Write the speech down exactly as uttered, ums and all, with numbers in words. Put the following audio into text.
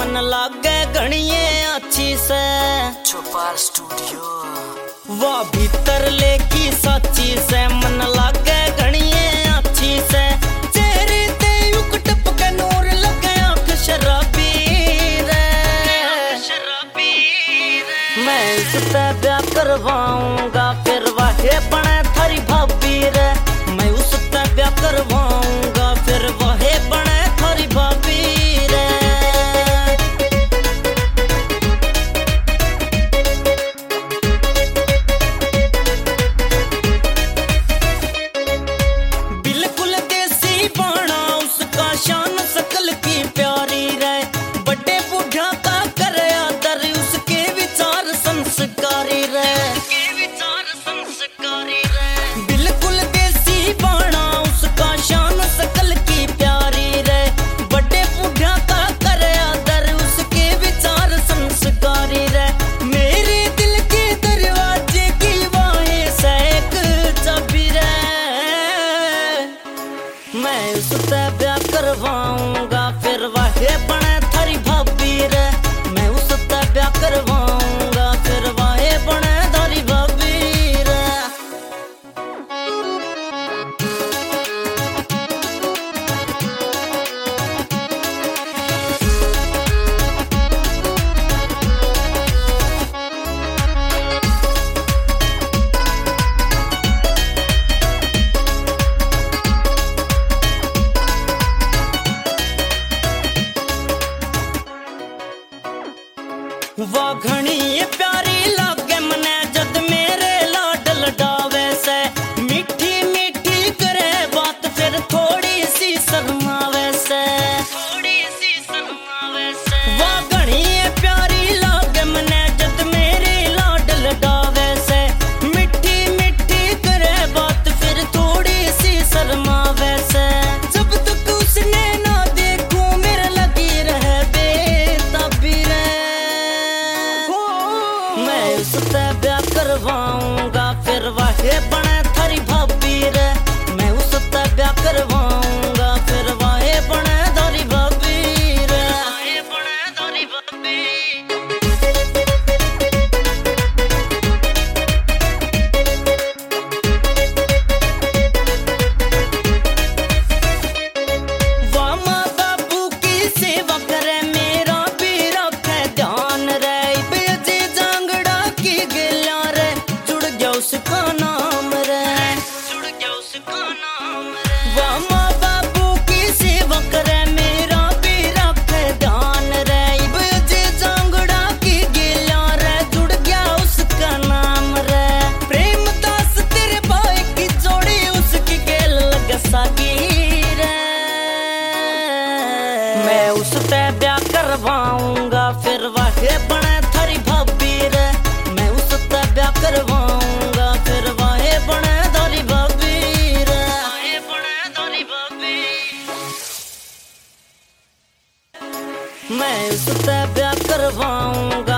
मन लागे घणिये अच्छी से चौपाल स्टूडियो। वाह भीतर लेकी सच्ची से मन लागे घणिये अच्छी से चेहरे ते युक टपके नूर लगे आंख शराबी रे शराबी रे। मैं उससे ब्याह करवाऊंगा फिर वाहे बने थारी भाभी रे। मैं उससे ब्याह करवाऊंगा फिर वाहे बने थारी भाभी रे। बिल्कुल देसी बाणा उसका शान सकल की प्यारी रे। बड़े बूढ़ा का करे आदर उसके विचार संस्कारी रे। बिल्कुल देसी बाणा उसका शान सकल की प्यारी रे। बड़े बूढ़ा का करे आदर उसके विचार संस्कारी रे। मेरे दिल के दरवाजे की वाहे से एक चाबी रे। मैं उससे ब्याह करवाऊंगा फिर वाहे बने थारी भाभी रे। मैं उससे ब्याह करवाऊंगा फिर वाहे बने थारी भाभी रे। वाह घणी प्यारी लागे मने जद मेरे लाड लडावे से। मीठी मीठी करे बात फिर थोड़ी सी शर्मावे से थोड़ी सी शर्मावे से। वाह घणी प्यारी लागे मने जद मेरे लाड लडावे से। मीठी मीठी करे बात फिर थोड़ी सी शर्मावे से। जब तक उसने ना देखूं मेरे लगी रहे बेताबी रे। मैं उससे ब्याह करवाऊंगा फिर वाहे बने थारी भाभी रे। मैं उससे ब्याह करवाऊंगा फिर वाहे बने थारी भाभी रे। वाहे बने थारी भाभी। वाह माँ बाबू की सेवा करे मेरा भी रखे ध्यान रे। बेजे जांगड़ा की गिला रे जुड़ गया उसका नाम रे जुड़ गया उसका नाम रे। वाह माँ बाबू की सेवा करे मेरा भी रखे ध्यान रे। बेजे जांगड़ा की गिला रे जुड़ गया उसका नाम रे। प्रेम दास तेरे भाई की जोड़ी उसकी गेल लग सकी रे। मैं उससे ब्याह करवाऊंगा फिर वाहे बने थारी भाभी रे। मैं उससे ब्याह करवाऊंगा फिर वाहे बने थारी भाभी रे। वाहे बने थारी भाभी। मैं उससे ब्याह करवाऊंगा